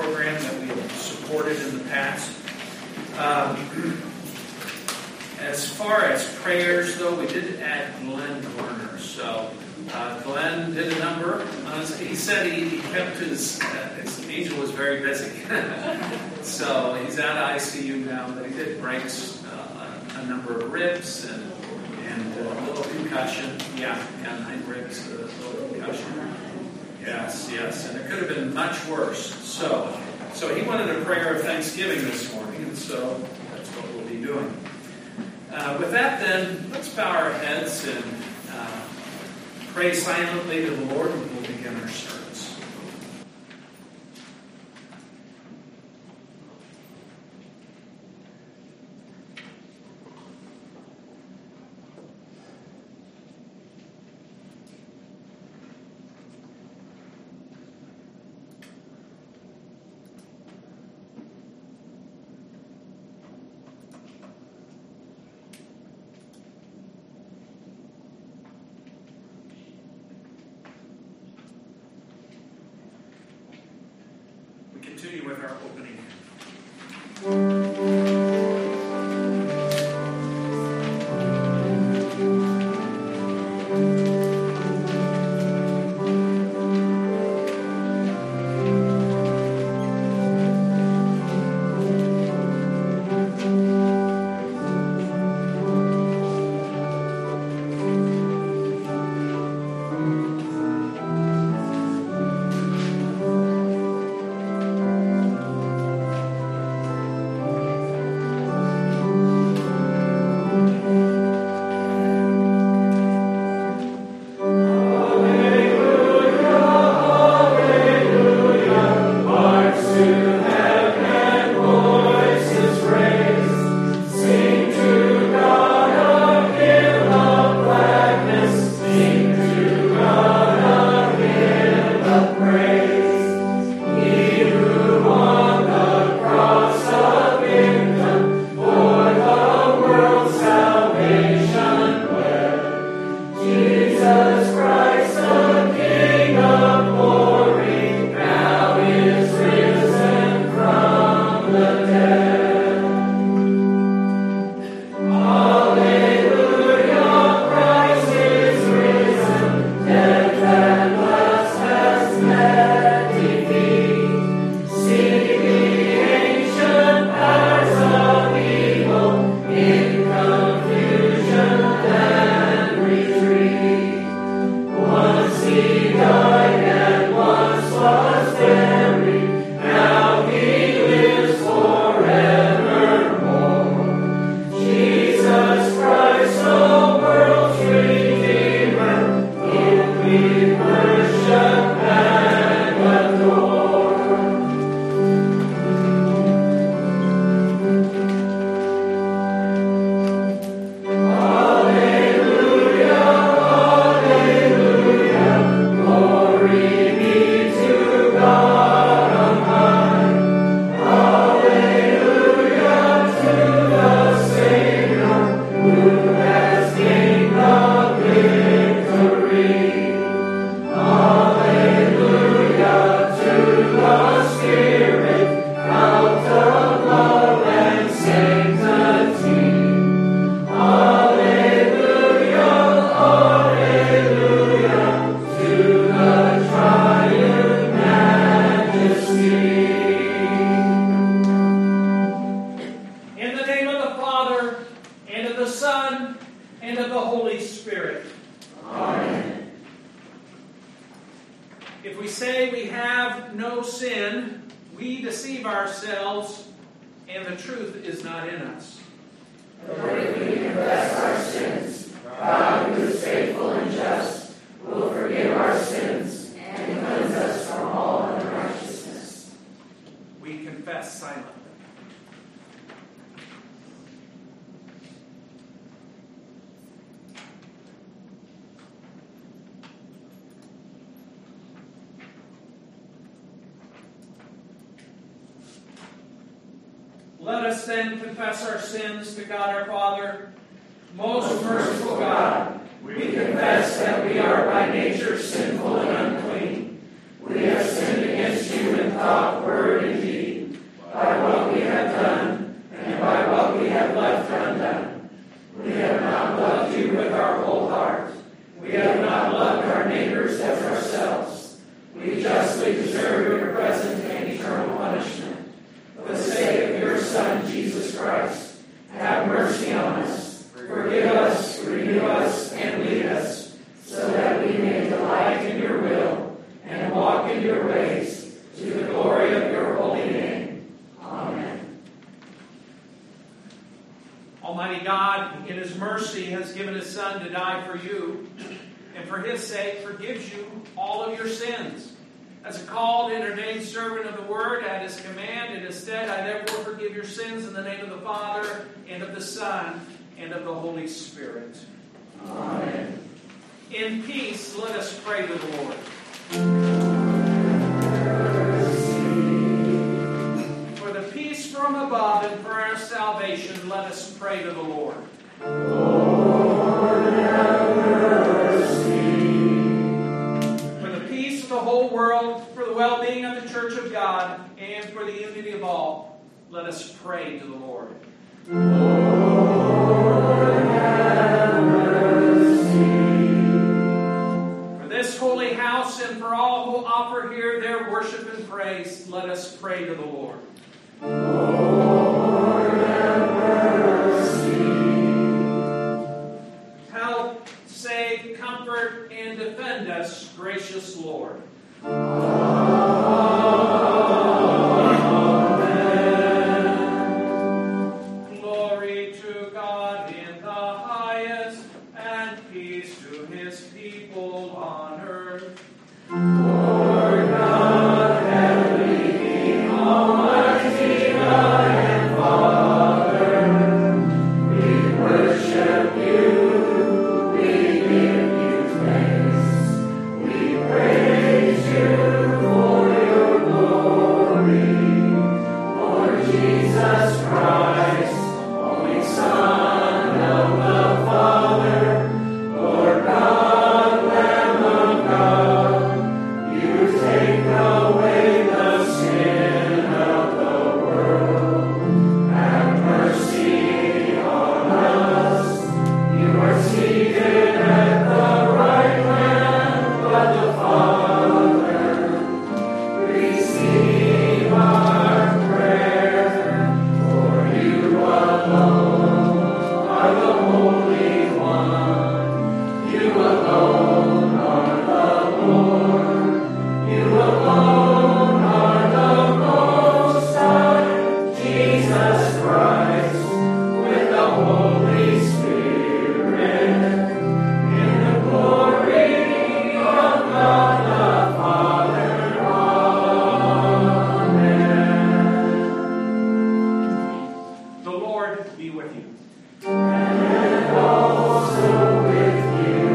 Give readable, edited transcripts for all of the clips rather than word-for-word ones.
program that we have supported in the past. As far as prayers, though, we did add Glenn Werner. So Glenn did a number. He said he kept his angel was very busy. So he's out of ICU now, but he did breaks a number of ribs and a little concussion. Yeah, 9 ribs, a little concussion. Yes, and it could have been much worse. So he wanted a prayer of thanksgiving this morning, and so that's what we'll be doing. With that, then, let's bow our heads and pray silently to the Lord, and we'll begin our service. Continue with our opening. Let us then confess our sins to God our Father. Most merciful God, we confess that we are by nature sinful and unclean. We have sinned against you you in thought, word, and deed, by what we have done, and by what we have left undone. We have not loved you with our whole heart. We have not loved our neighbors as ourselves. We justly deserve your present and eternal punishment. For the sake of your Son, Jesus Christ, have mercy on us. Forgive us, renew us, and lead us, so that we may delight in your will and walk in your ways, to the glory of your holy name. Amen. Almighty God, in his mercy, has given his Son to die for you, and for his sake forgives you all of your sins. As a called and ordained servant of the Word, at his command and his stead, I therefore forgive your sins in the name of the Father, and of the Son, and of the Holy Spirit. Amen. In peace, let us pray to the Lord. For the peace from above and for our salvation, let us pray to the Lord. Lord, have mercy. For the peace of the whole world, for the well-being of the Church of God, and for the unity of all, let us pray to the Lord. Lord, have mercy. For this holy house and for all who offer here their worship and praise, let us pray to the Lord. Lord, have mercy. Help, save, comfort, and defend us, gracious Lord. Amen. Glory to God in the highest, and peace to his people on earth. Lord God, heavenly King, almighty God and Father, we worship you, we give you thanks, we praise you for your glory, Lord Jesus Christ, only Son of the Father, Lord God, Lamb of God, you take away the sin of the world. Have mercy on us. You are seated at the right hand of the Father. Receive our prayer, for you alone are the Holy One. You alone are the Lord. You alone are the Most High, Jesus Christ, with the Holy Spirit, in the glory of God the Father. Amen. The Lord be with you. And also with you.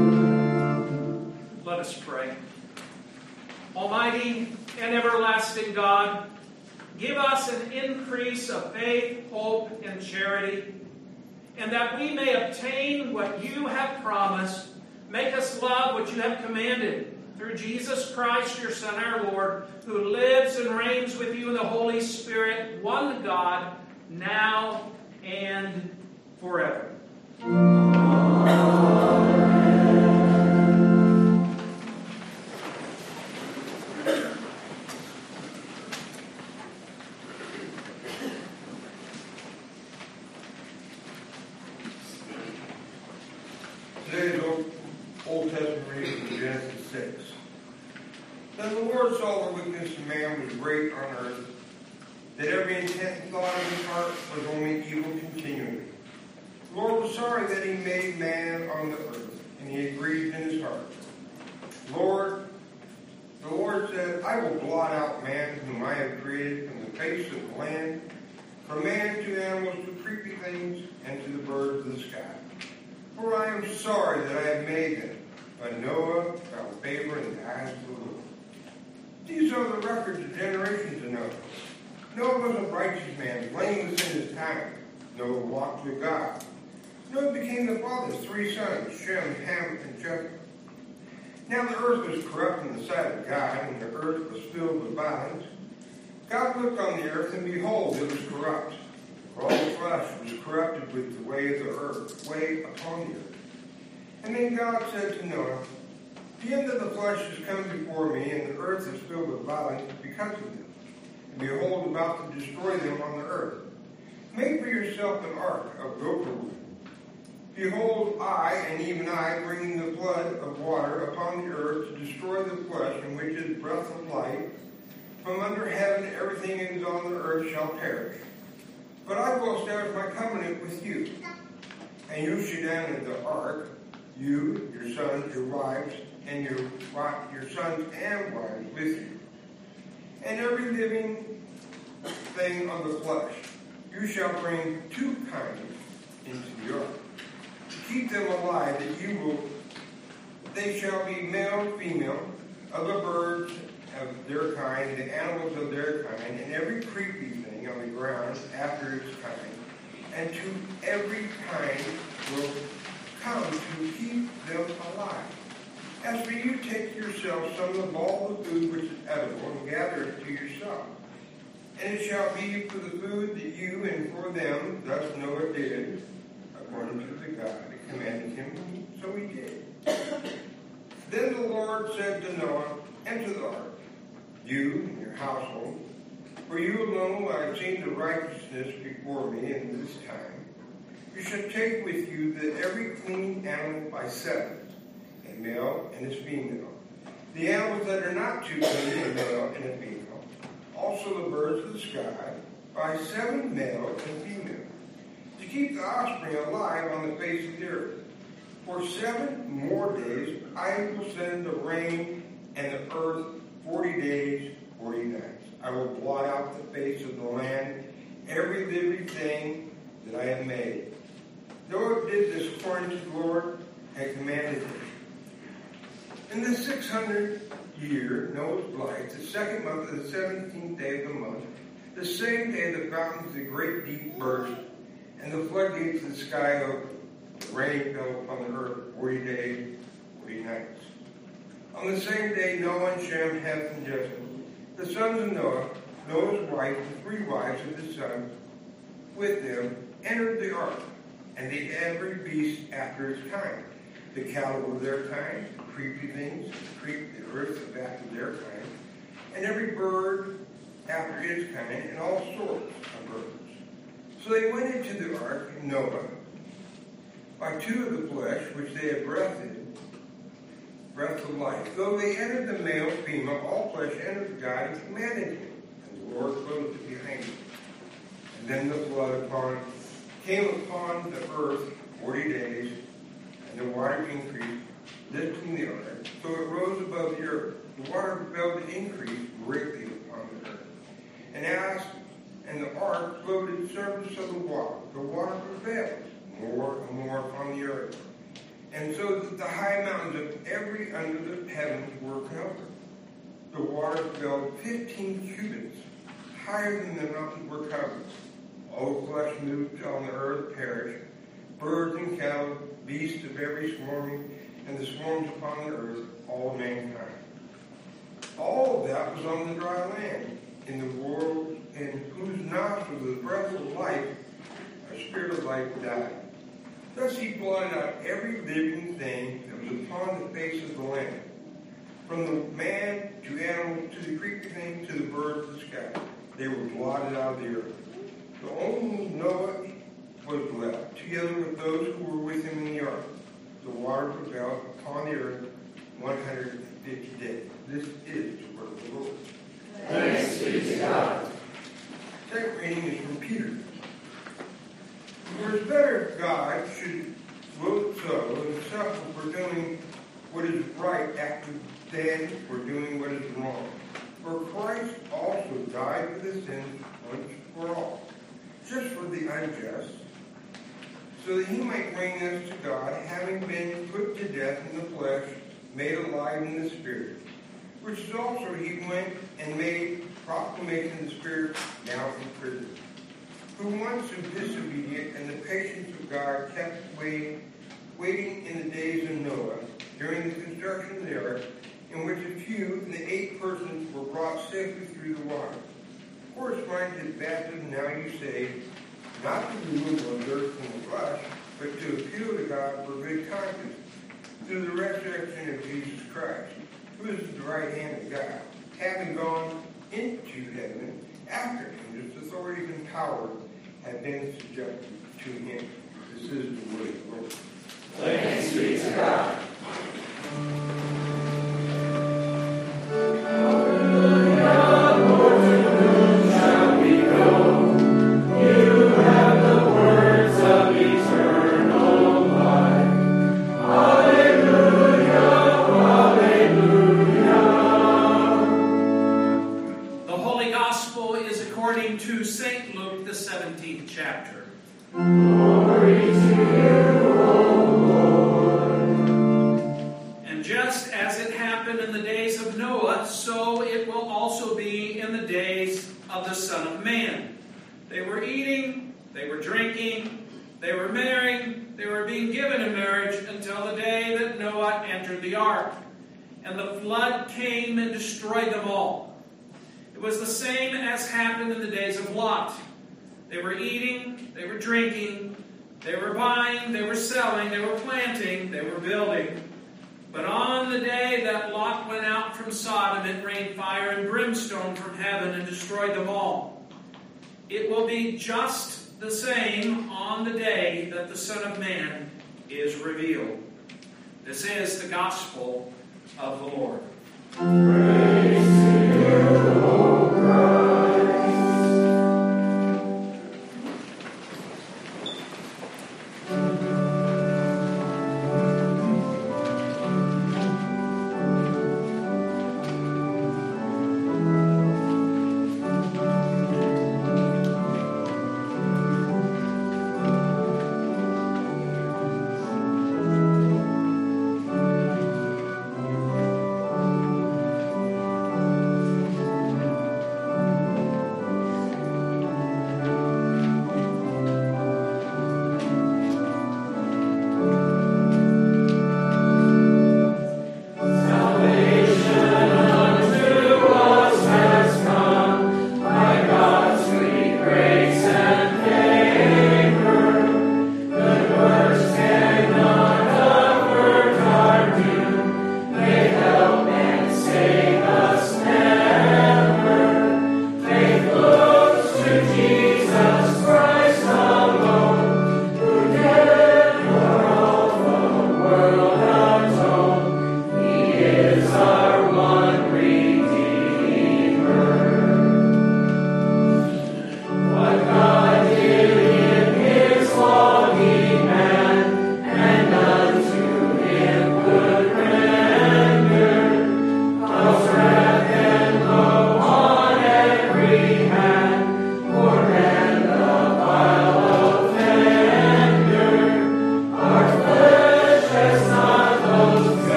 Let us pray. Almighty and everlasting God, give us an increase of faith, hope, and charity, and that we may obtain what you have promised. Make us love what you have commanded, through Jesus Christ, your Son, our Lord, who lives and reigns with you in the Holy Spirit, one God, now and forever. Today's Old Testament reading from Genesis 6. Then the Lord saw the wickedness of man was great on earth, that every intent and thought of his heart was only evil continually. The Lord was sorry that he made man on the earth, and he had grieved in his heart. The Lord said, I will blot out man whom I have created from the face of the land, from man to animals to creepy things, and to the birds of the sky. For I am sorry that I have made them. But Noah found favor in the eyes of the Lord. These are the records of generations of Noah. Noah was a righteous man, blameless in his time. Noah walked with God. Noah became the father of 3 sons, Shem, Ham, and Japheth. Now the earth was corrupt in the sight of God, and the earth was filled with violence. God looked on the earth, and behold, it was corrupt. For all the flesh was corrupted with the way of the earth, way upon the earth. And then God said to Noah, the end of the flesh has come before me, and the earth is filled with violence because of them. And behold, about to destroy them on the earth. Make for yourself an ark of gopher wood. Behold, I, and even I, bringing the flood of water upon the earth to destroy the flesh in which is breath of life. From under heaven everything that is on the earth shall perish. But I will establish my covenant with you. And you shall enter the ark, you, your sons, your wives, and your sons and wives with you. And every living thing of the flesh, you shall bring 2 kinds into the ark. To keep them alive, they shall be male, female, of the birds of their kind, the animals of their kind, and every creepy thing on the ground after its kind. And to every kind will come to keep them alive. As for you, take yourself some of all the food which is edible, and gather it to yourself. And it shall be for the food that you and for them, thus Noah did, according to the God that commanded him, so he did. Then the Lord said to Noah, enter the ark, you and your household, for you alone will I have seen the righteousness before me in this time. You shall take with you every clean animal by 7, a male and his female. The animals that are not too clean, a male and a female. Also the birds of the sky, by 7 males and females, to keep the offspring alive on the face of the earth. For 7 more days I will send the rain and the earth 40 days, 40 nights. I will blot out the face of the land, every living thing that I have made. Noah did this according to the Lord had commanded him. In the 600th year, Noah's life, the 2nd month of the 17th day of the month, the same day the fountains of the great deep burst, and the floodgates of the sky opened. The rain fell upon the earth 40 days, 40 nights. On the same day, Noah and Shem, Ham, and Japheth, the sons of Noah, Noah's wife, and 3 wives of his sons, with them, entered the ark, and every beast after its kind, the cattle of their kind, the creepy things, that creep the earth after their kind, and every bird after its kind, and all sorts of birds. So they went into the ark, Noah, by 2 of the flesh, which they had breath of life. Though they entered the male, female, all flesh entered God and commanded him, and the Lord closed it behind him. And then the flood came upon the earth 40 days, and the water increased, lifting the ark, so it rose above the earth. The water fell to increase greatly upon the earth. And the ark floated surface of the water. The water prevailed more and more upon the earth. And so that the high mountains of every under the heavens were covered. The water fell 15 cubits, higher than the mountains were covered. All flesh moved on the earth perished, birds and cattle, beasts of every swarming, and the swarms upon the earth, all mankind. All of that was on the dry land, in the world in whose nostrils the breath of life, a spirit of life, died. Thus he blotted out every living thing that was upon the face of the land, from the man to animals to the creeping thing to the birds of the sky. They were blotted out of the earth. The only Noah was left, together with those who were with him in the ark. The water prevailed upon the earth 150 days. This is the word of the Lord. Thanks be to God. Second reading is from Peter. For it's better if God should look so and suffer for doing what is right after than for doing what is wrong. For Christ also died for the sins once for all, just for the unjust, so that he might bring us to God, having been put to death in the flesh, made alive in the spirit, which is also he went and made proclamation in the spirit, now in prison, who once was disobedient, and the patience of God kept waiting in the days of Noah, during the construction of the ark, in which a few of the 8 persons were brought safely through the water. Corresponding to baptism, now you say, not to remove of dirt from the flesh, but to appeal to God for good conscience through the resurrection of Jesus Christ, who is at the right hand of God, having gone into heaven after him, his authorities and power have been subjected to him. This is the word of the Lord. Thanks be to God. To St. Luke, the 17th chapter. Glory to you, O Lord. And just as it happened in the days of Noah, so it will also be in the days of the Son of Man. They were eating, they were drinking, they were marrying, they were being given in marriage until the day that Noah entered the ark. And the flood came and destroyed them all. It was the same as happened in the days of Lot. They were eating, they were drinking, they were buying, they were selling, they were planting, they were building. But on the day that Lot went out from Sodom, it rained fire and brimstone from heaven and destroyed them all. It will be just the same on the day that the Son of Man is revealed. This is the gospel of the Lord. Praise to you, O Christ.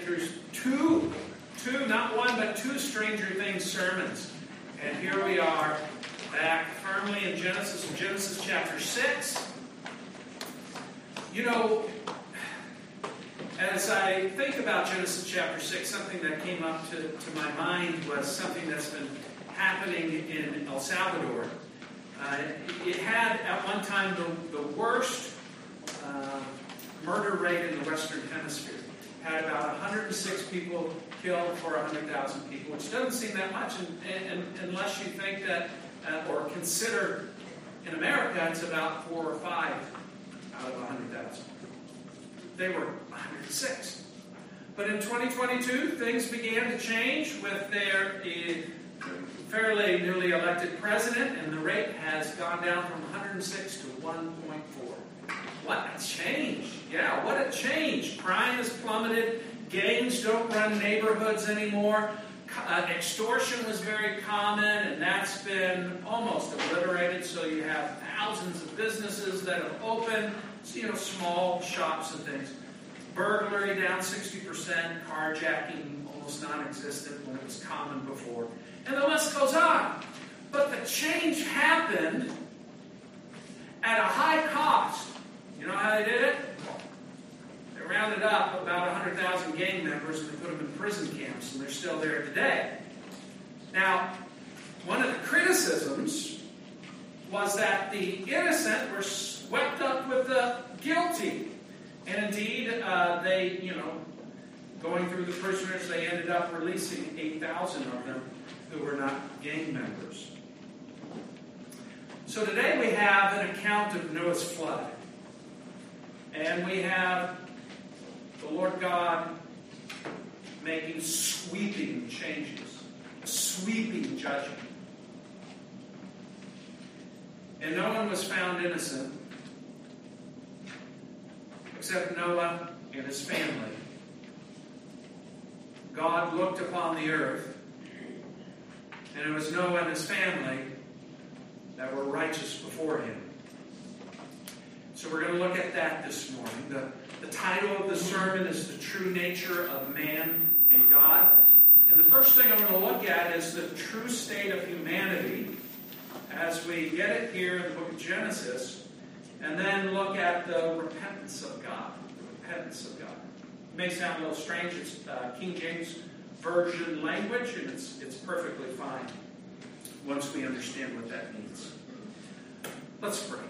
through two, not one, but two Stranger Things sermons. And here we are, back firmly in Genesis chapter 6. You know, as I think about Genesis chapter 6, something that came up to my mind was something that's been happening in El Salvador. It had, at one time, the worst murder rate in the Western Hemisphere. Had about 106 people killed for 100,000 people, which doesn't seem that much unless you think that, or consider in America, it's about 4 or 5 out of 100,000. They were 106. But in 2022, things began to change with their fairly newly elected president, and the rate has gone down from 106 to 1.4. What a change. Yeah, what a change. Crime has plummeted. Gangs don't run neighborhoods anymore. Extortion was very common, and that's been almost obliterated. So you have thousands of businesses that have opened, small shops and things. Burglary down 60%, carjacking almost non-existent when it was common before. And the list goes on. But the change happened at a high cost. You know how they did it? They rounded up about 100,000 gang members and they put them in prison camps, and they're still there today. Now, one of the criticisms was that the innocent were swept up with the guilty. And indeed, they, going through the prisoners, they ended up releasing 8,000 of them who were not gang members. So today we have an account of Noah's flood. And we have the Lord God making sweeping changes, sweeping judgment. And no one was found innocent except Noah and his family. God looked upon the earth, and it was Noah and his family that were righteous before him. So we're going to look at that this morning. The title of the sermon is The True Nature of Man and God. And the first thing I'm going to look at is the true state of humanity as we get it here in the book of Genesis, and then look at the repentance of God. The repentance of God. It may sound a little strange. It's King James Version language, and it's perfectly fine once we understand what that means. Let's pray.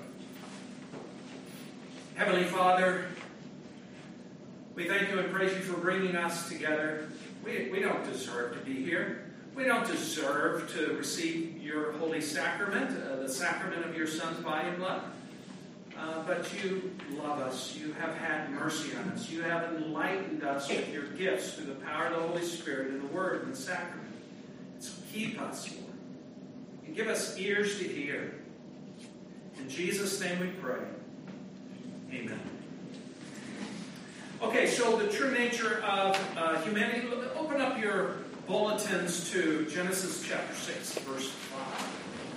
Heavenly Father, we thank you and praise you for bringing us together. We don't deserve to be here. We don't deserve to receive your holy sacrament, the sacrament of your Son's body and blood. But you love us. You have had mercy on us. You have enlightened us with your gifts through the power of the Holy Spirit and the Word and the sacrament. So keep us, Lord. And give us ears to hear. In Jesus' name we pray. Amen. Okay, so the true nature of humanity. Open up your bulletins to Genesis chapter 6, verse 5.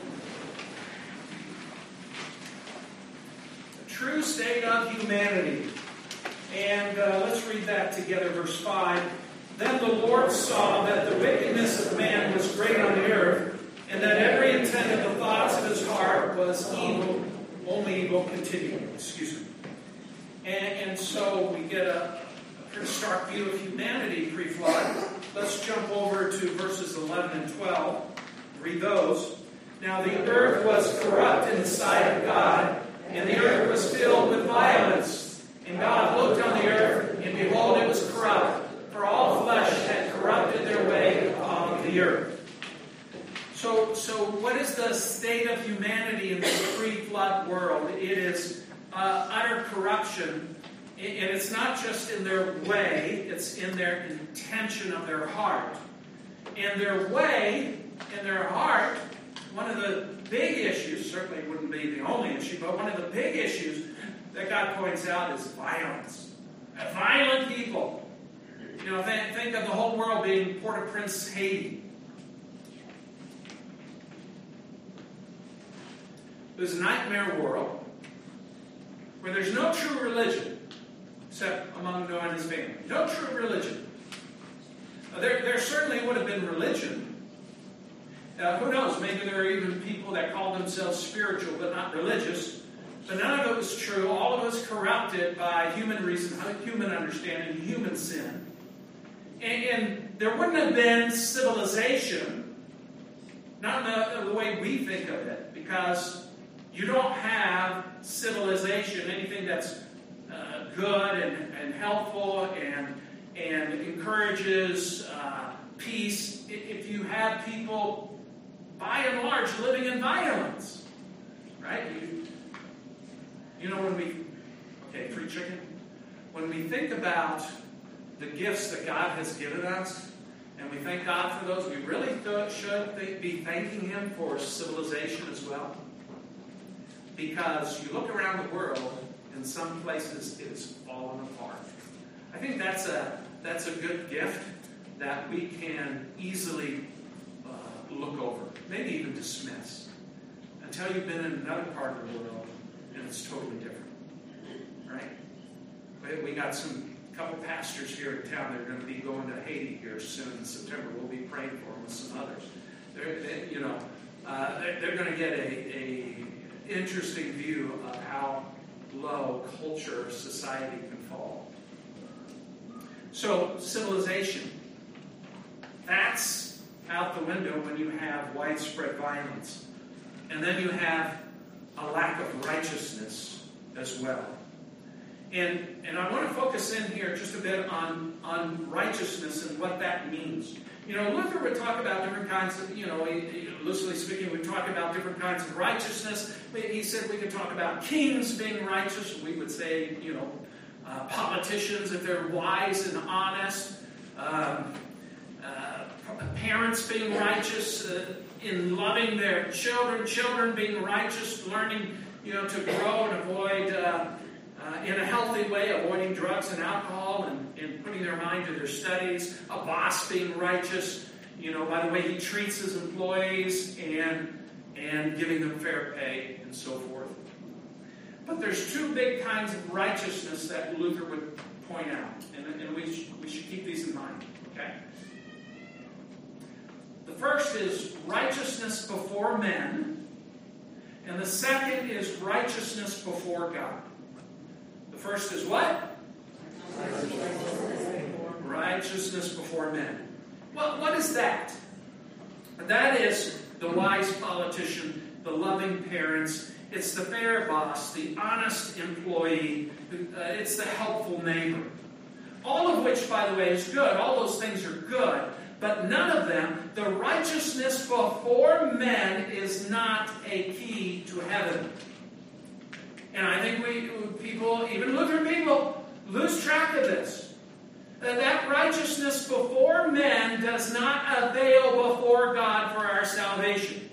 The true state of humanity. And let's read that together, verse 5. Then the Lord saw that the wickedness of man was great on the earth, and that every intent of the thoughts of his heart was evil, only evil continually. Excuse me. And so we get a pretty stark view of humanity pre-flood. Let's jump over to verses 11 and 12. Read those. Now the earth was corrupt in the sight of God, and the earth was filled with violence. And God looked on the earth, and behold, it was corrupt, for all flesh had corrupted their way upon the earth. So what is the state of humanity in the pre-flood world? It is utter corruption, and it's not just in their way, it's in their intention of their heart. And their way, in their heart, one of the big issues, certainly wouldn't be the only issue, but one of the big issues that God points out is violence. Violent people. Think of the whole world being Port-au-Prince, Haiti. It was a nightmare world where there's no true religion except among Noah and his family. No true religion. There certainly would have been religion. Who knows? Maybe there are even people that call themselves spiritual but not religious. But none of it was true. All of it was corrupted by human reason, human understanding, human sin. And there wouldn't have been civilization, not in the way we think of it, because you don't have civilization, anything that's good and helpful and encourages peace, if you have people, by and large, living in violence. Right? You know, free chicken. When we think about the gifts that God has given us, and we thank God for those, we really should be thanking Him for civilization as well. Because you look around the world, in some places it has fallen apart. I think that's a good gift that we can easily look over, maybe even dismiss, until you've been in another part of the world and it's totally different. Right? We got a couple pastors here in town that are going to be going to Haiti here soon in September. We'll be praying for them with some others. They're going to get a interesting view of how low culture, society can fall. So, civilization. That's out the window when you have widespread violence. And then you have a lack of righteousness as well. And I want to focus in here just a bit on righteousness and what that means. Luther would talk about different kinds of, loosely speaking, we talk about different kinds of righteousness. He said we could talk about kings being righteous. We would say, politicians, if they're wise and honest. Parents being righteous in loving their children. Children being righteous, learning, to grow and avoid, in a healthy way, avoiding drugs and alcohol and putting their mind to their studies. A boss being righteous, by the way he treats his employees and giving them fair pay and so forth. But there's two big kinds of righteousness that Luther would point out, and we should keep these in mind. Okay? The first is righteousness before men, and the second is righteousness before God. The first is what? Righteousness before men. Well, what is that? That is the wise politician, the loving parents. It's the fair boss, the honest employee. It's the helpful neighbor. All of which, by the way, is good. All those things are good. But none of them, the righteousness before men is not a key to heaven. And I think people, even Lutheran people, lose track of this. That righteousness before men does not avail before God for our salvation.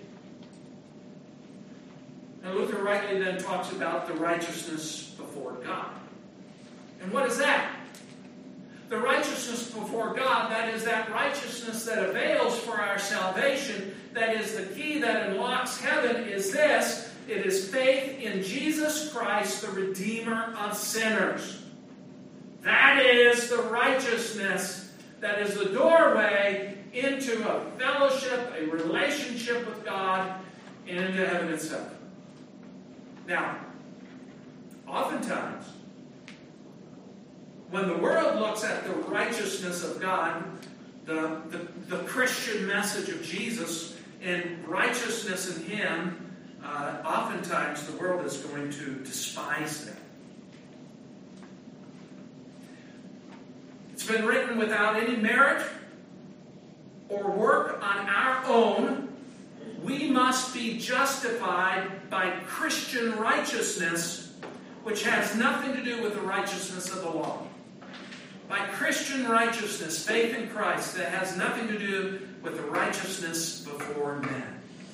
And Luther rightly then talks about the righteousness before God. And what is that? The righteousness before God, that is that righteousness that avails for our salvation, that is the key that unlocks heaven, is this. It is faith in Jesus Christ, the Redeemer of sinners. That is the righteousness that is the doorway into a fellowship, a relationship with God, and into heaven itself. Now, oftentimes, when the world looks at the righteousness of God, the Christian message of Jesus, and righteousness in Him, oftentimes the world is going to despise that. It's been written without any merit or work on our own. We must be justified by Christian righteousness, which has nothing to do with the righteousness of the law. By Christian righteousness, faith in Christ, that has nothing to do with the righteousness before men.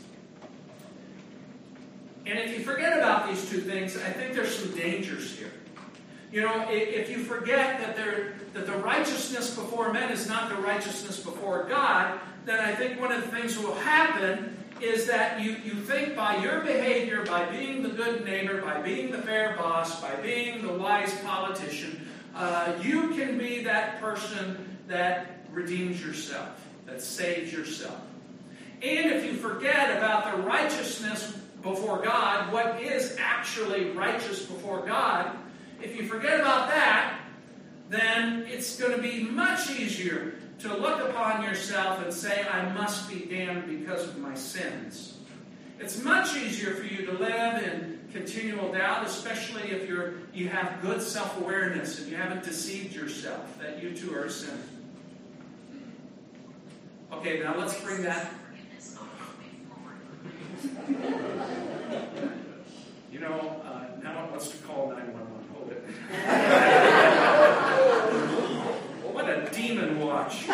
And if you forget about these two things, I think there's some dangers here. If you forget that the righteousness before men is not the righteousness before God, then I think one of the things that will happen is that you think by your behavior, by being the good neighbor, by being the fair boss, by being the wise politician, you can be that person that redeems yourself, that saves yourself. And if you forget about the righteousness before God, what is actually righteous before God, if you forget about that, then it's going to be much easier to look upon yourself and say, I must be damned because of my sins. It's much easier for you to live in continual doubt, especially if you have good self-awareness and you haven't deceived yourself that you too are a sinner. Okay, now let's bring that. Now it wants to call 911. Hold it. Well, what a demon watch.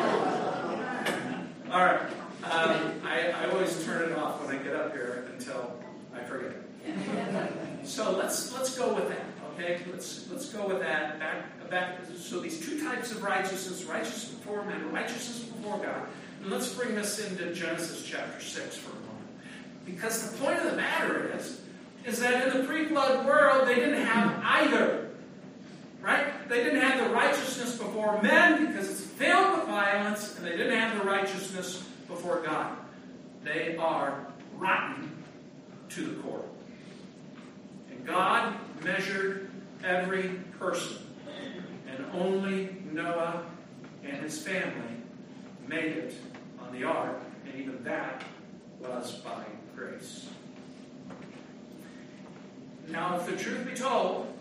All right. I always turn it off when I get up here until I forget. So let's go with that. Okay, let's go with that. Back. So these two types of righteousness: righteousness before men, righteousness before God. And let's bring this into Genesis chapter 6 for a moment. Because the point of the matter is that in the pre-flood world, they didn't have either. Right? They didn't have the righteousness before men because it's filled with violence, and they didn't have the righteousness before God. They are rotten to the core. And God measured every person, and only Noah and his family made it on the ark, and even that was by grace. Now, if the truth be told,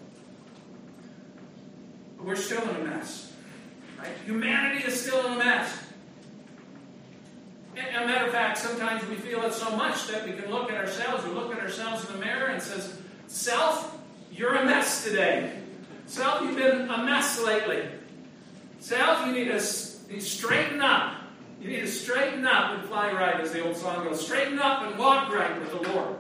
we're still in a mess. Right? Humanity is still in a mess. As a matter of fact, sometimes we feel it so much that we can look at ourselves, we look at ourselves in the mirror and says, Self, you're a mess today. Self, you've been a mess lately. Self, you need to straighten up. You need to straighten up and fly right, as the old song goes. Straighten up and walk right with the Lord.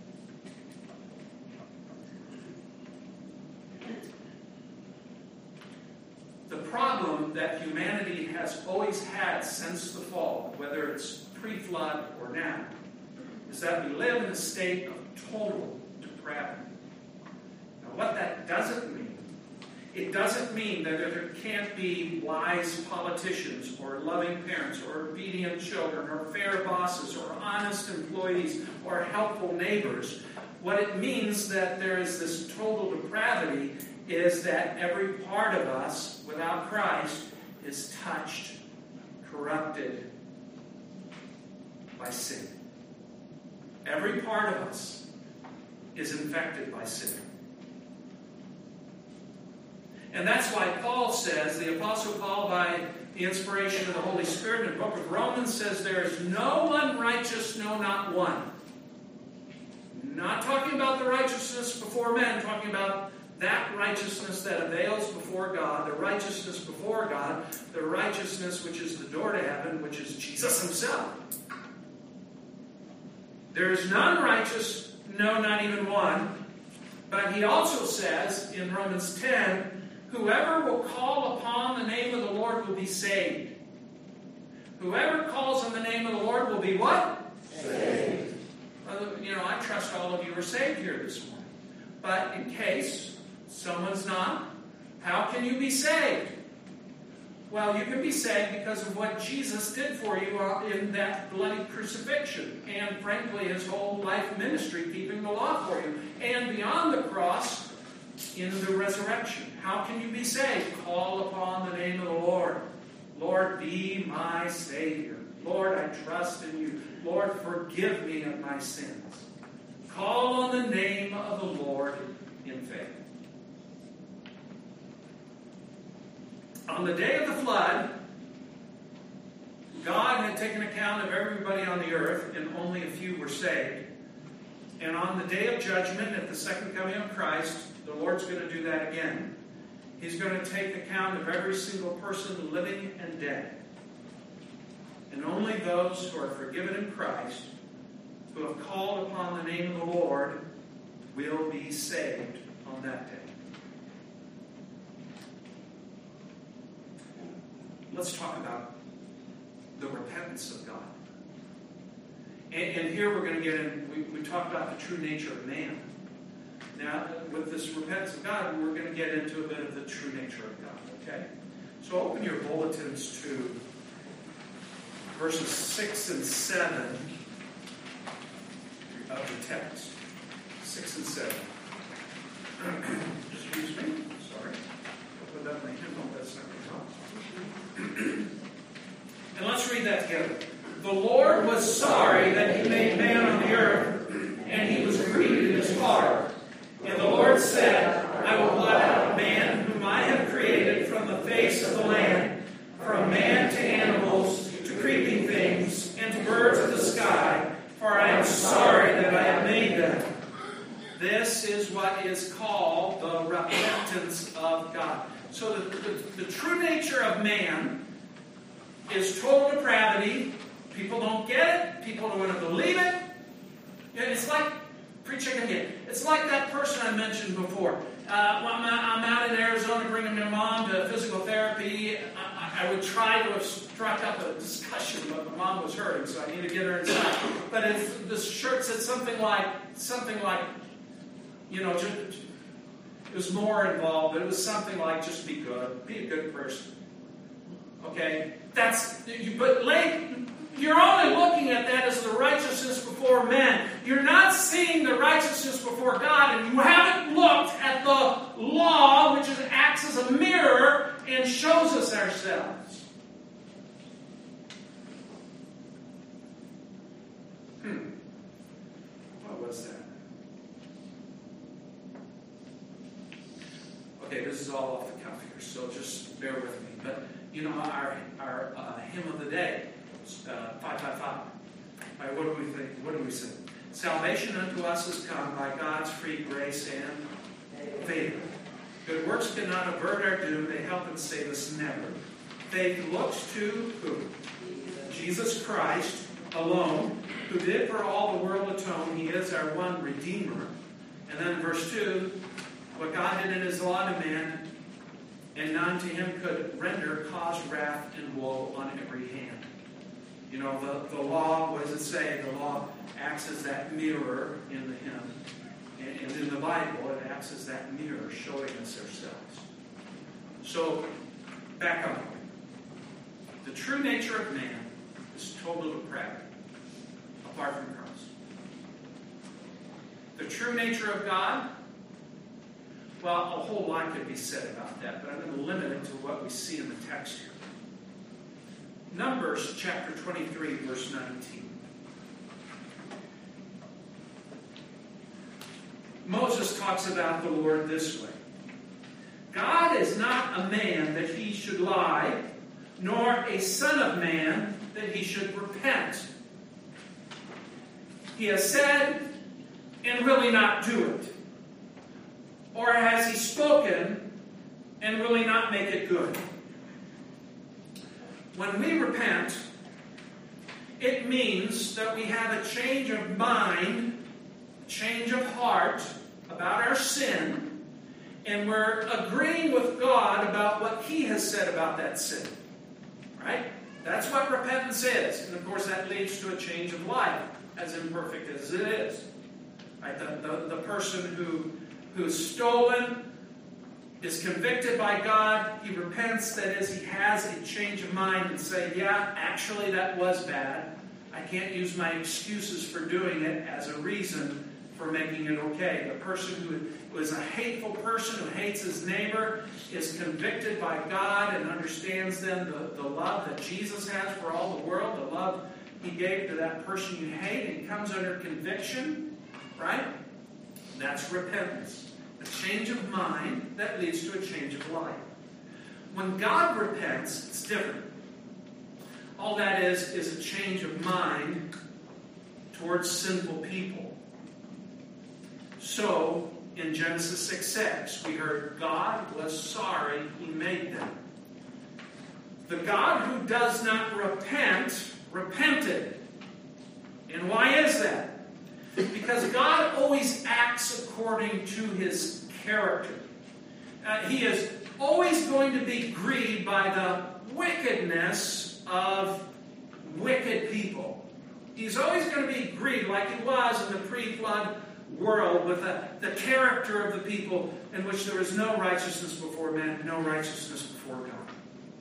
The problem that humanity has always had since the fall, whether it's pre-flood or now, is that we live in a state of total depravity. Now, what that doesn't mean, it doesn't mean that there can't be wise politicians or loving parents or obedient children or fair bosses or honest employees or helpful neighbors. What it means that there is this total depravity is that every part of us, without Christ, is touched, corrupted by sin. Every part of us is infected by sin. And that's why Paul says, the Apostle Paul, by the inspiration of the Holy Spirit in the book of Romans, says, there is no one righteous, no, not one. Not talking about the righteousness before men, talking about that righteousness that avails before God, the righteousness before God, the righteousness which is the door to heaven, which is Jesus himself. There is none righteous, no, not even one. But he also says in Romans 10, whoever will call upon the name of the Lord will be saved. Whoever calls on the name of the Lord will be what? Saved. I trust all of you are saved here this morning. But in case someone's not, how can you be saved? Well, you can be saved because of what Jesus did for you in that bloody crucifixion. And frankly, his whole life ministry, keeping the law for you. And beyond the cross, in the resurrection. How can you be saved? Call upon the name of the Lord. Lord, be my Savior. Lord, I trust in you. Lord, forgive me of my sins. Call on the name of the Lord in faith. On the day of the flood, God had taken account of everybody on the earth, and only a few were saved. And on the day of judgment, at the second coming of Christ, the Lord's going to do that again. He's going to take account of every single person living and dead. And only those who are forgiven in Christ, who have called upon the name of the Lord, will be saved on that day. Let's talk about the repentance of God. And here we're going to get in, we talked about the true nature of man. Now, with this repentance of God, we're going to get into a bit of the true nature of God, okay? So open your bulletins to verses 6 and 7 of the text. 6 and 7. Excuse me. Sorry. Put that in my hymnal. That's not going to help. And let's read that together. The Lord was sorry that he made man on the earth, and he was grieved in his heart. And the Lord said, I will blot out man whom I have created from the face of the land, from man to animals, to creeping things, and to birds of the sky, for I am sorry that I have made them. This is what is called the repentance of God. So the true nature of man is total depravity. People don't get it. People don't want to believe it. It's like, preaching again, it's like that person I mentioned before. I'm out in Arizona bringing my mom to physical therapy. I would try to have struck up a discussion, but my mom was hurting, so I need to get her inside. But if the shirt said something like, just, it was more involved, but it was something like, just be good, be a good person. Okay? You're only looking at that as the righteousness before men. You're not seeing the righteousness before God, and you haven't looked at the law, which acts as a mirror and shows us ourselves. What was that? Okay, this is all off the cuff here, so just bear with me. But, our hymn of the day, 555. What do we think? What do we say? Salvation unto us has come by God's free grace and favor. Good works cannot avert our doom. They help and save us never. Faith looks to who? Jesus Christ alone, who did for all the world atone. He is our one Redeemer. And then verse 2, what God did in his law to man, and none to him could render, caused wrath and woe on every hand. The law, what does it say? The law acts as that mirror in the hymn. And in the Bible, it acts as that mirror showing us ourselves. So, back up. The true nature of man is total depravity, apart from Christ. The true nature of God, well, a whole lot could be said about that, but I'm going to limit it to what we see in the text here. Numbers chapter 23, verse 19. Moses talks about the Lord this way. God is not a man that he should lie, nor a son of man that he should repent. He has said and really not do it. Or has he spoken and really not make it good? When we repent, it means that we have a change of mind, a change of heart about our sin, and we're agreeing with God about what he has said about that sin. Right? That's what repentance is. And of course that leads to a change of life, as imperfect as it is. Right? The person who's stolen is convicted by God, he repents, that is, he has a change of mind and say, yeah, actually that was bad. I can't use my excuses for doing it as a reason for making it okay. The person who is a hateful person, who hates his neighbor, is convicted by God and understands then the love that Jesus has for all the world, the love he gave to that person you hate, and comes under conviction, right? That's repentance. A change of mind that leads to a change of life. When God repents, it's different. All that is a change of mind towards sinful people. So, in Genesis 6:6, we heard God was sorry he made them. The God who does not repent, repented. And why is that? Because God always acts according to his character. He is always going to be grieved by the wickedness of wicked people. He's always going to be grieved, like he was in the pre-flood world, with the character of the people in which there was no righteousness before men, no righteousness before God.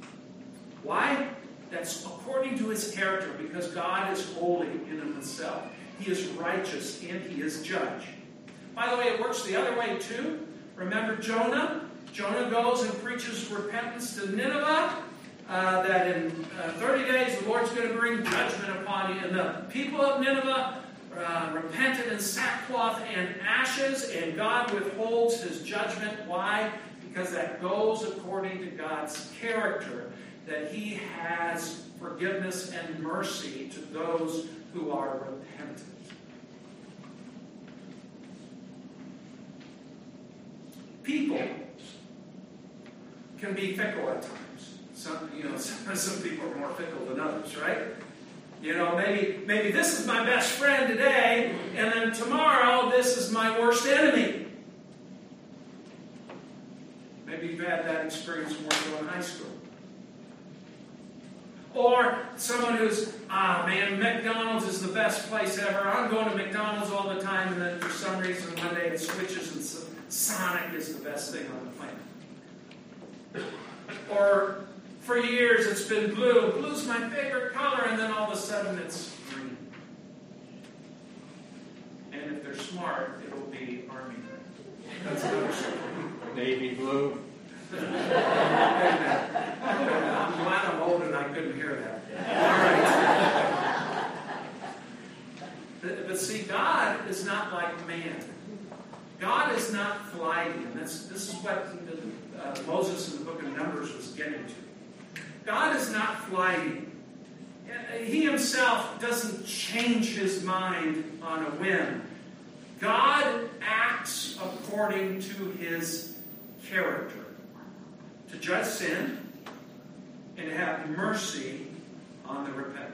Why? That's according to his character, because God is holy in himself. He is righteous and he is judge. By the way, it works the other way too. Remember Jonah? Jonah goes and preaches repentance to Nineveh, that in 30 days the Lord's going to bring judgment upon you. And the people of Nineveh repented in sackcloth and ashes, and God withholds his judgment. Why? Because that goes according to God's character, that he has forgiveness and mercy to those who are repentant. People can be fickle at times. Some people are more fickle than others, right? Maybe this is my best friend today, and then tomorrow this is my worst enemy. Maybe you've had that experience more so in high school. Or someone who's, McDonald's is the best place ever. I'm going to McDonald's all the time, and then for some reason one day it switches and Sonic is the best thing on the planet. Or for years it's been blue. Blue's my favorite color, and then all of a sudden it's green. And if they're smart, it'll be army green. That's another story. Navy blue. I'm glad I'm old and I couldn't hear that. All right. But see, God is not like man. God is not flighty. And this is what Moses in the book of Numbers was getting to. God is not flighty. He himself doesn't change his mind on a whim. God acts according to his character. To judge sin and to have mercy on the repentant.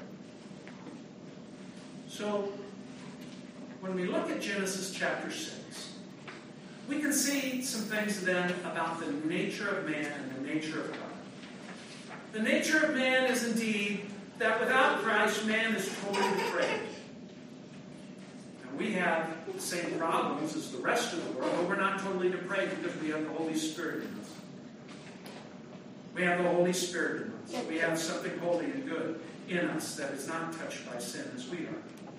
So, when we look at Genesis chapter 6, we can see some things then about the nature of man and the nature of God. The nature of man is indeed that without Christ, man is totally depraved. And we have the same problems as the rest of the world, but we're not totally depraved because we have the Holy Spirit in us. We have the Holy Spirit in us. We have something holy and good in us that is not touched by sin as we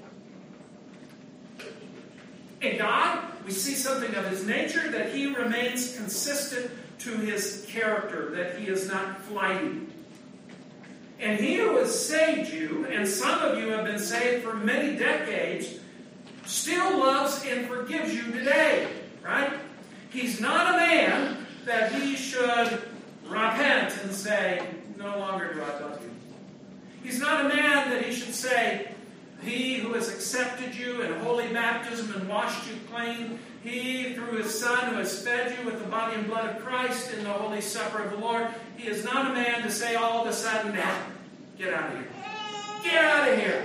are. In God, we see something of his nature, that he remains consistent to his character, that he is not flighty. And he who has saved you, and some of you have been saved for many decades, still loves and forgives you today, right? He's not a man that he should repent and say, no longer do I love you. He's not a man that he should say, he who has accepted you in holy baptism and washed you clean, he through his Son who has fed you with the body and blood of Christ in the Holy Supper of the Lord, he is not a man to say all of a sudden, get out of here. Get out of here.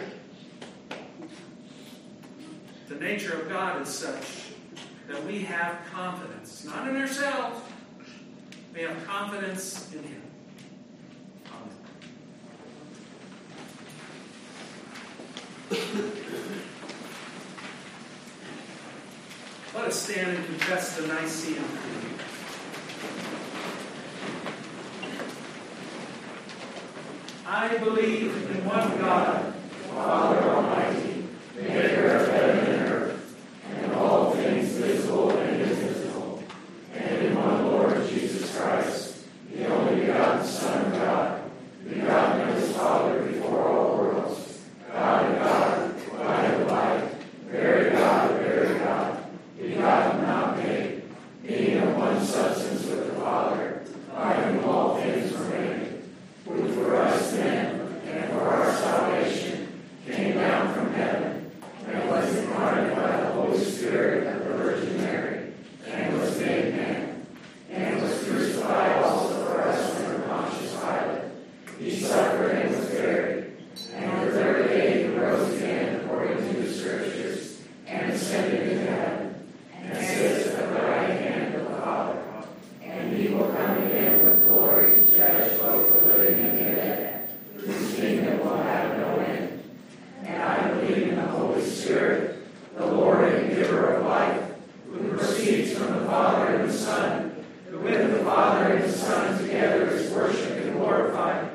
The nature of God is such that we have confidence, not in ourselves. We have confidence in him. Amen. Let us stand and confess the Nicene Creed. I believe in one God, Father Almighty, maker of heaven and earth, and all things visible and invisible, and in one Lord Jesus Christ, the only begotten Son of God, begotten of his Father before all worlds, God of God, light of light, very God of very God, begotten not made, being of one substance with the Father, by whom all things were made, who for us men and for our salvation came down from heaven, and was incarnate by the Holy Spirit of the Virgin Mary, and was made man, and was crucified also for us under Pontius Pilate. He suffered and was buried, and the third day he rose again according to the Scriptures, and ascended into heaven, and sits at the right hand of the Father. And he will come again with glory to judge both the living and the dead, whose kingdom will have no end. And I believe in the Holy Spirit, the Lord and giver of life, who proceeds from the Father and the Son, who with the Father and the Son together is worshipped and glorified,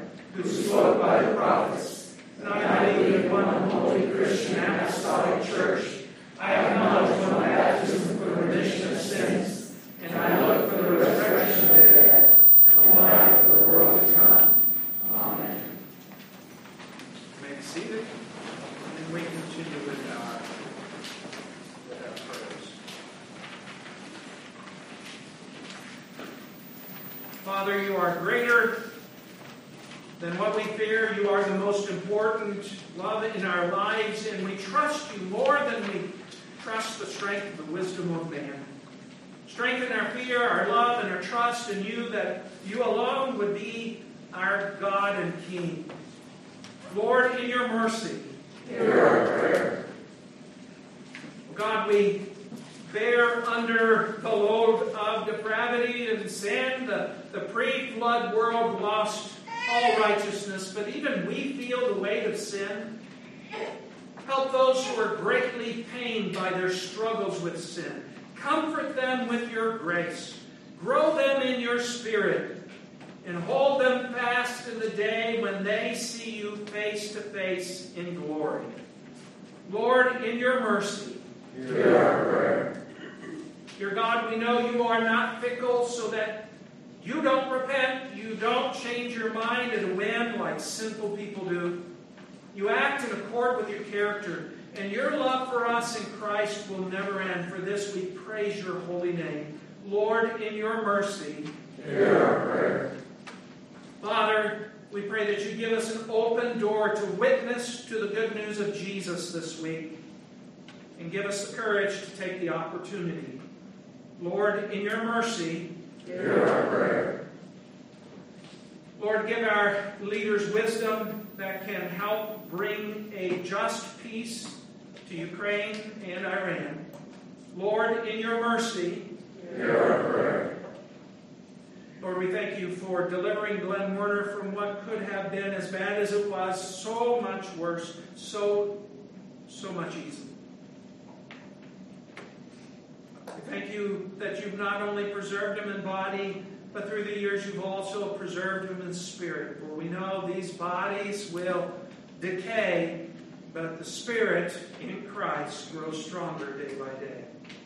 seated, and we continue with our prayers. Father, you are greater than what we fear. You are the most important love in our lives, and we trust you more than we trust the strength and the wisdom of man. Strengthen our fear, our love, and our trust in you, that you alone would be our God and King. Lord, in your mercy, hear our prayer. God, we bear under the load of depravity and sin. The pre-flood world lost all righteousness, but even we feel the weight of sin. Help those who are greatly pained by their struggles with sin. Comfort them with your grace. Grow them in your spirit. And hold them fast in the day when they see you face to face in glory. Lord, in your mercy, hear our prayer. Dear God, we know you are not fickle, so that you don't repent, you don't change your mind at a whim like sinful people do. You act in accord with your character, and your love for us in Christ will never end. For this we praise your holy name. Lord, in your mercy, hear our prayer. Father, we pray that you give us an open door to witness to the good news of Jesus this week, and give us the courage to take the opportunity. Lord, in your mercy, hear our prayer. Lord, give our leaders wisdom that can help bring a just peace to Ukraine and Iran. Lord, in your mercy, hear our prayer. Lord, we thank you for delivering Glenn Werner from what could have been, as bad as it was, so much worse, so much easier. We thank you that you've not only preserved him in body, but through the years you've also preserved him in spirit. For we know these bodies will decay, but the spirit in Christ grows stronger day by day.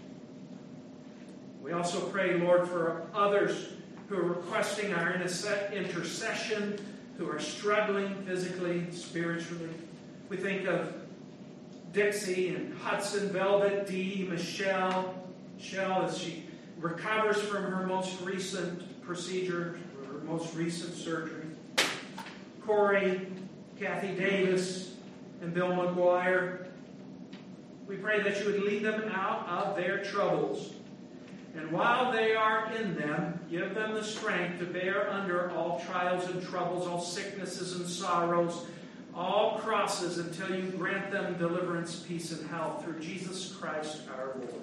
We also pray, Lord, for others who are requesting our intercession, who are struggling physically, spiritually. We think of Dixie and Hudson, Velvet, Dee, Michelle as she recovers from her most recent procedure, her most recent surgery. Corey, Kathy Davis, and Bill McGuire. We pray that you would lead them out of their troubles. And while they are in them, give them the strength to bear under all trials and troubles, all sicknesses and sorrows, all crosses, until you grant them deliverance, peace, and health through Jesus Christ our Lord.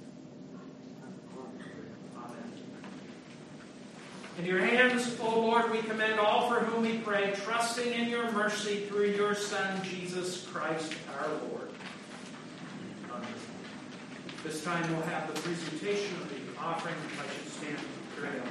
Amen. In your hands, O Lord, we commend all for whom we pray, trusting in your mercy through your Son, Jesus Christ our Lord. Amen. This time we'll have the presentation of the offering. I should stand and pray.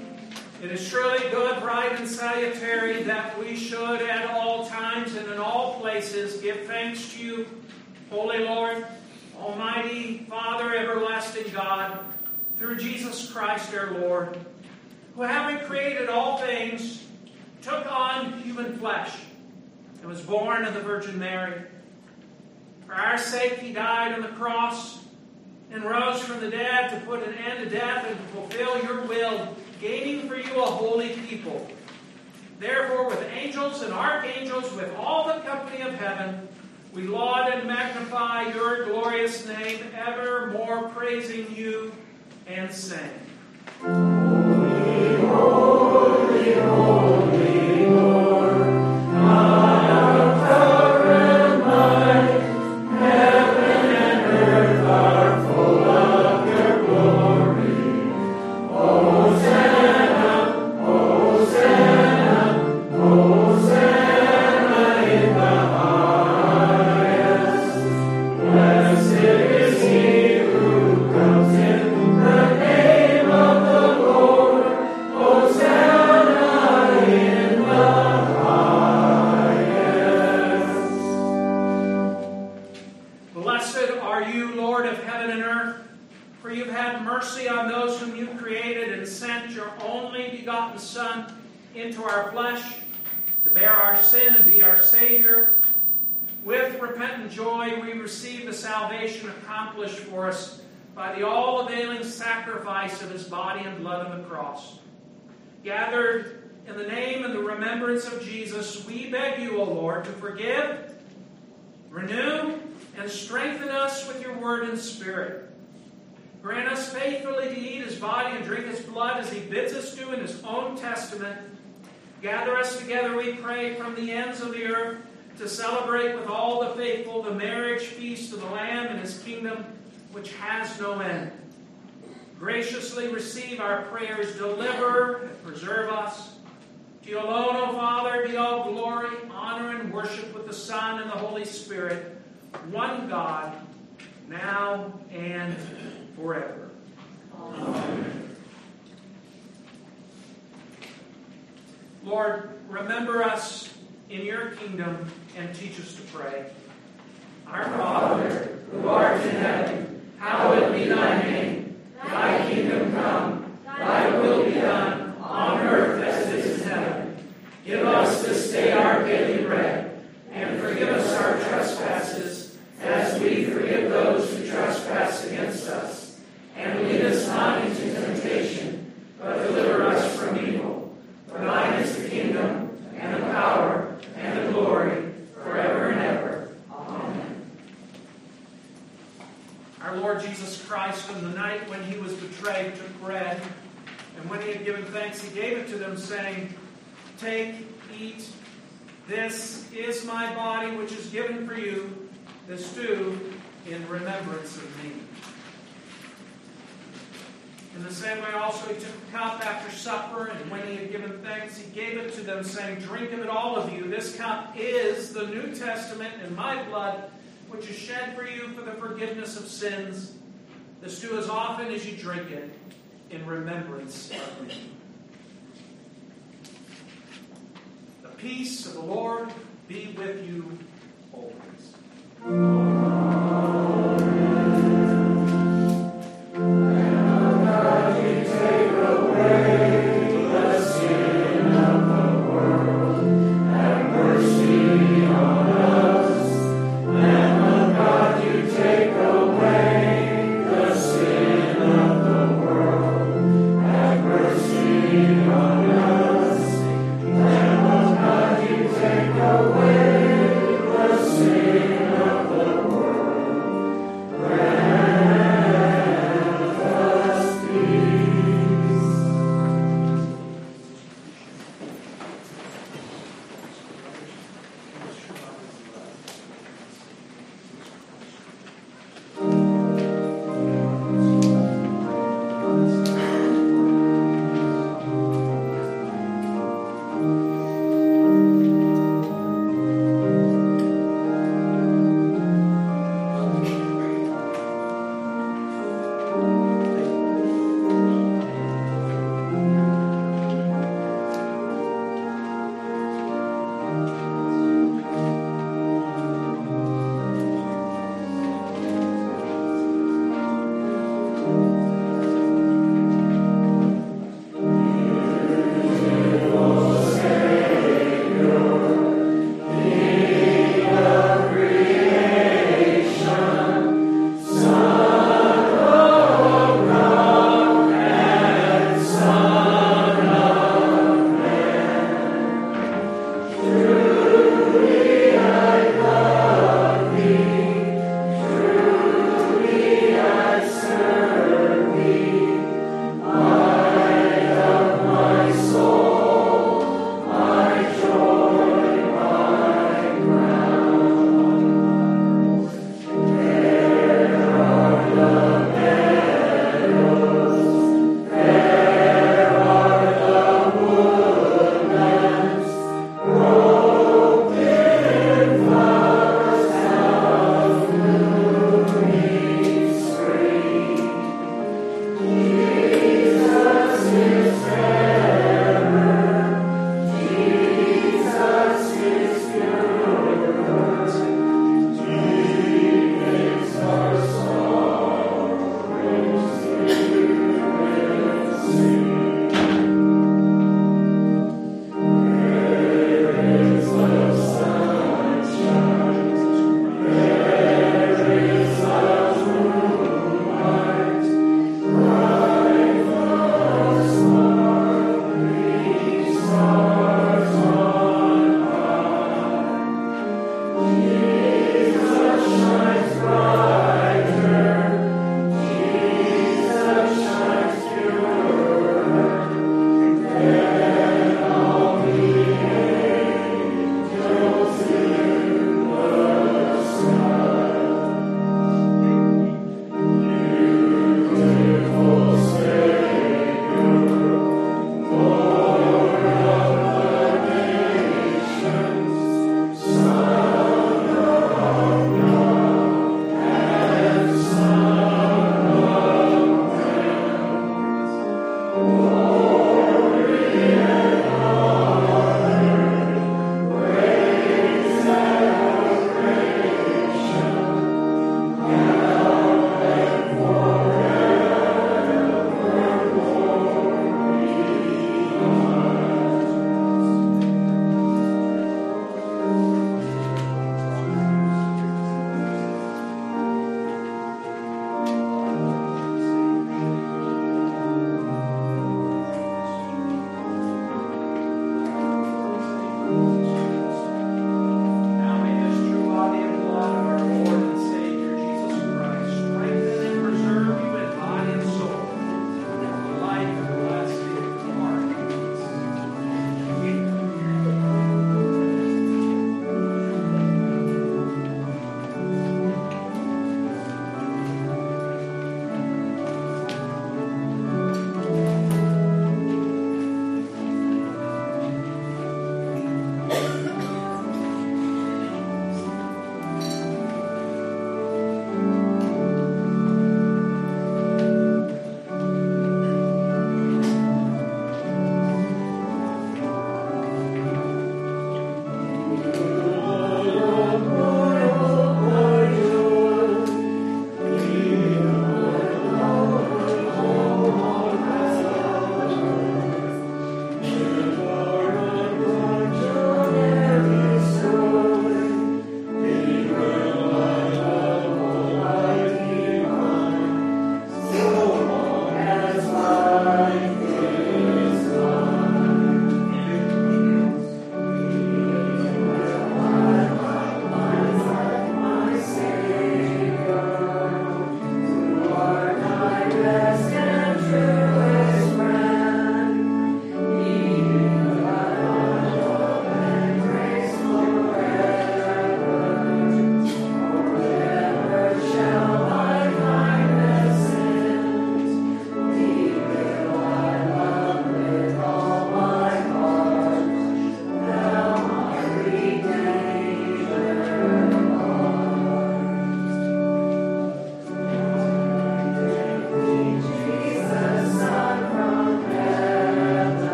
It is surely good, right, and salutary that we should at all times and in all all places give thanks to you, Holy Lord, Almighty Father, everlasting God, through Jesus Christ our Lord, who having created all things, took on human flesh and was born of the Virgin Mary. For our sake he died on the cross and rose from the dead to put an end to death and to fulfill your will, gaining for you a holy people. Therefore, with angels and archangels, with all the company of heaven, we laud and magnify your glorious name, evermore praising you and saying, Holy, holy, holy Lord, God of power and might, heaven and earth are full of your glory. Hosanna, Hosanna, Hosanna in the highest. Blessed is he who comes in the name of the Lord. Hosanna in the highest. Blessed are you, Lord of heaven and earth, for you've had mercy on those whom you created and sent your only begotten Son into our flesh to bear our sin and be our Savior. With repentant joy we receive the salvation accomplished for us by the all-availing sacrifice of his body and blood on the cross. Gathered in the name and the remembrance of Jesus, we beg you, O Lord, to forgive, renew, and strengthen us with your word and spirit. Grant us faithfully to eat his body and drink his blood as he bids us do in his own testament. Gather us together, we pray, from the ends of the earth to celebrate with all the faithful the marriage feast of the Lamb and his kingdom, which has no end. Graciously receive our prayers, deliver and preserve us. To you alone, O Father, be all glory, honor, and worship with the Son and the Holy Spirit, one God, now and forever. Amen. Lord, remember us in your kingdom and teach us to pray. Our Father, who art in heaven, hallowed be thy name. Thy kingdom come, thy will be done, on earth as it is in heaven. Give us this day our daily bread, and forgive us our trespasses, as we forgive those who trespass against us. And lead us not into temptation, but deliver us from evil. For thine is the kingdom, and the power, and the glory, forever and ever. Amen. Our Lord Jesus Christ, on the night when he was betrayed, took bread, and when he had given thanks, he gave it to them, saying, Take, eat, this is my body, which is given for you. This do in remembrance of me. In the same way also he took a cup after supper, and when he had given thanks, he gave it to them, saying, Drink of it, all of you. This cup is the New Testament in my blood, which is shed for you for the forgiveness of sins. This do as often as you drink it in remembrance of me. The peace of the Lord be with you always. Away the sin of the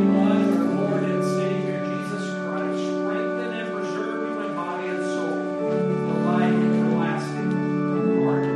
blood of our Lord and Savior Jesus Christ strengthen and preserve you in body and soul, the life everlasting pardon.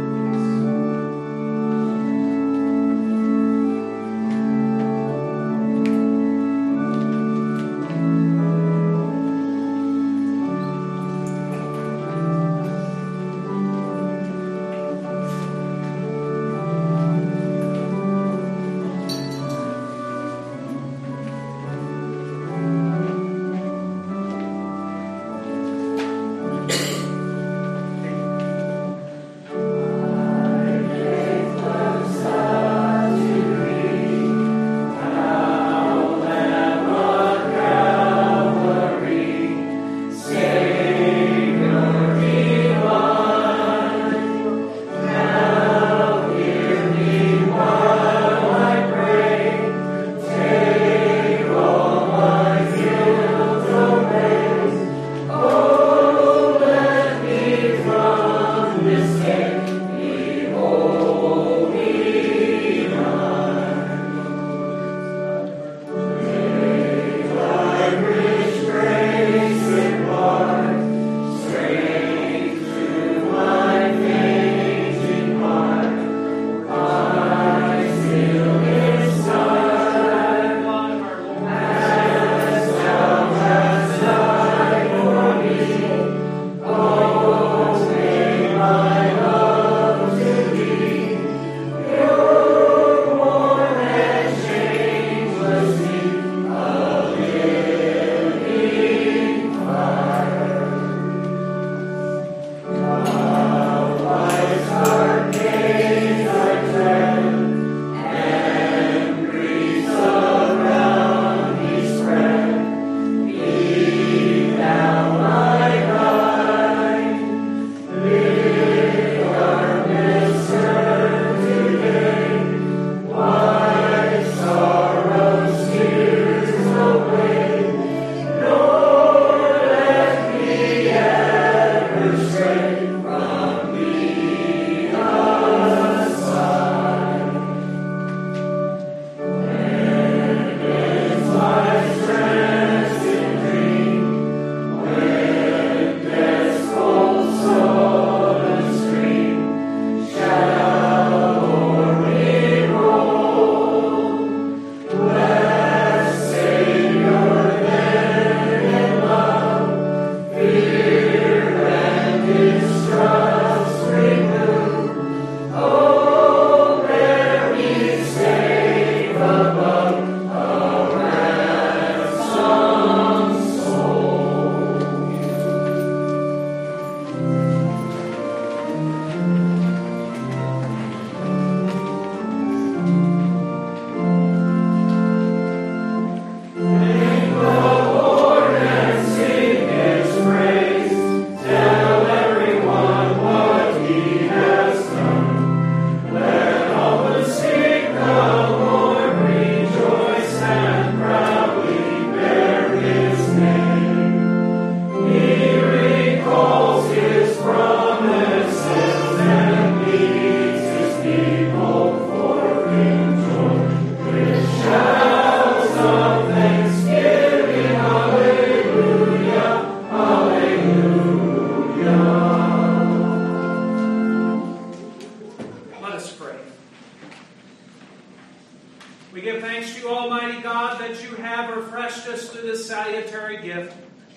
We give thanks to you, Almighty God, that you have refreshed us to this salutary gift.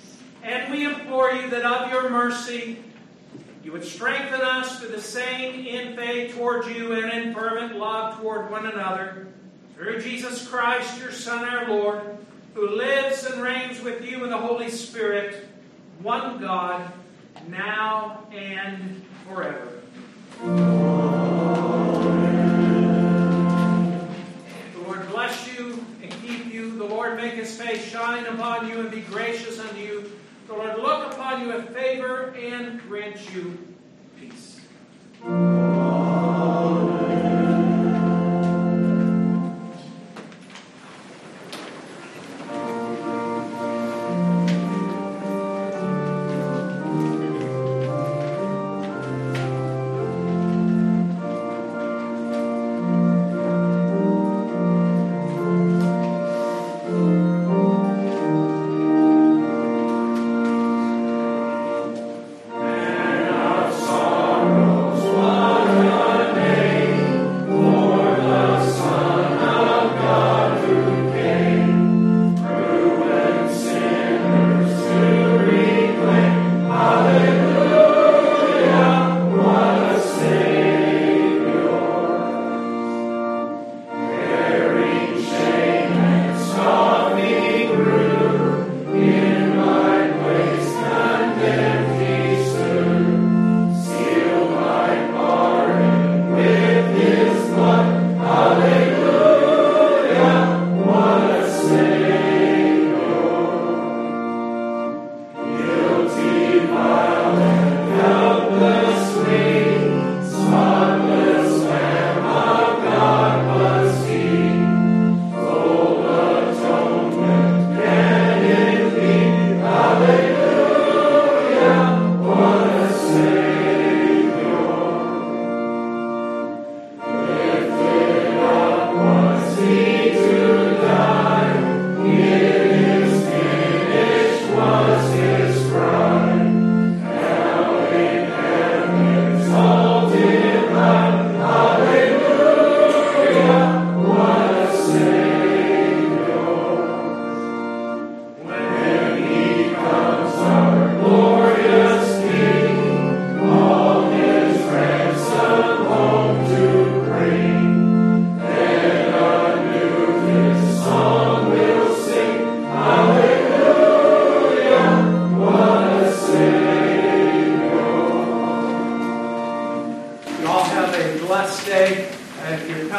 And we implore you that of your mercy you would strengthen us to the same in faith toward you and in fervent love toward one another. Through Jesus Christ, your Son, our Lord, who lives and reigns with you in the Holy Spirit, one God, now and forever. The Lord bless you and keep you. The Lord make his face shine upon you and be gracious unto you. The Lord look upon you with favor and grant you peace.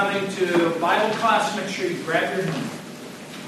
running to Bible class, make sure you grab your